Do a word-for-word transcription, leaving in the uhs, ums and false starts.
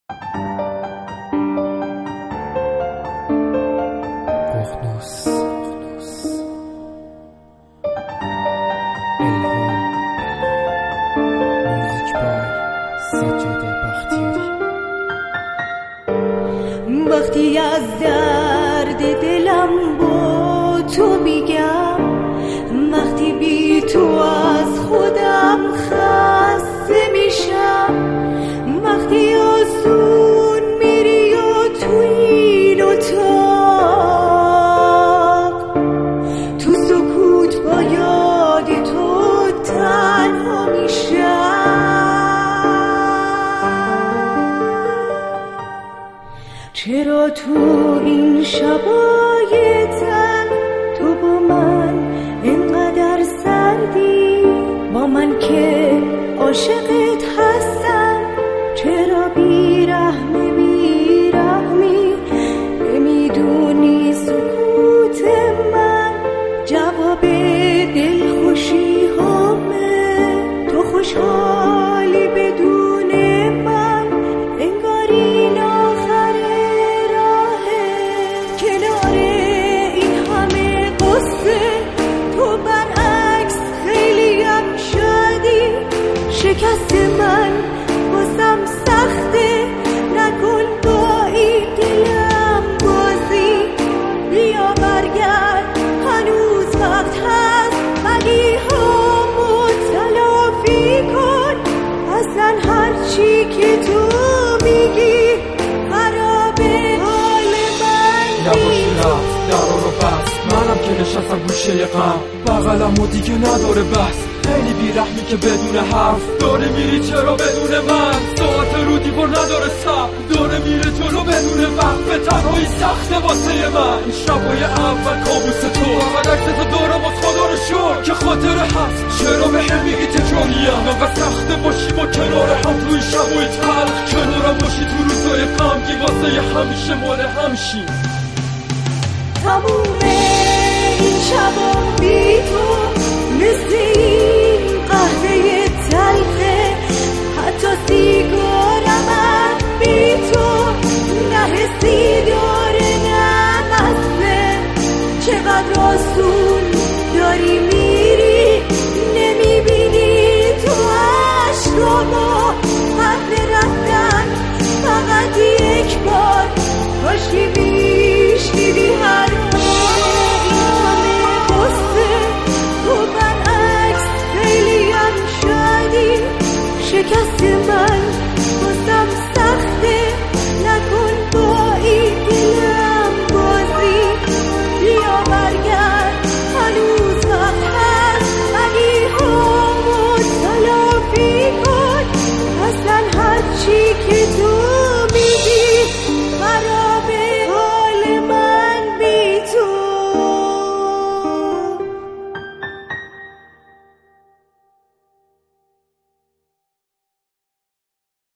ققنوس الهام موزیک بای سجاده بختیاری. وقتی از درد دلم با تو میگم، وقتی بی تو از خودم خسته میشم، وقتی آسون میری و تو این اتاق، تو سکوت با یاد تو تنها میشم. چرا تو این شبای تن تو با من اینقدر سردی؟ با من که عاشقت هستم، چرا بیرحمی بیرحمی؟ نمیدونی سکوت من جواب دلخوشی همه؟ تو خوشحالی بدون من، انگار این آخر راهه. کنار این همه قصه تو برعکس خیلیم شدی. شکست من بازم سخته، نکن با این دلم بازی. بیا برگرد هنوز وقت هست، ولی همو تلافی کن. اصلا هرچی که تو میگی خرابه حال من. یواش رفت درا رو بست، منم که نشستم گوشه غم، بغلم و دیگه نداره بس. خیلی بیرحمی که بدون حرف داره میری، چرا بدون من؟ ساعت رو دیوار نداره سب، داره میره جلو بدون وقت. به تنهایی سخته واسه من این شبای اول کابوس تو. فقط عکس تو دارم از خدا رو شکر که خاطره هست. چرا به هم میگی تکراریم؟ انقدر سخته باشی با کنار هم توی شبای تلخ، کنارم باشی تو روزای غمگی، واسه همیشه مال همشی. تمومه این شبا بی تو مثل این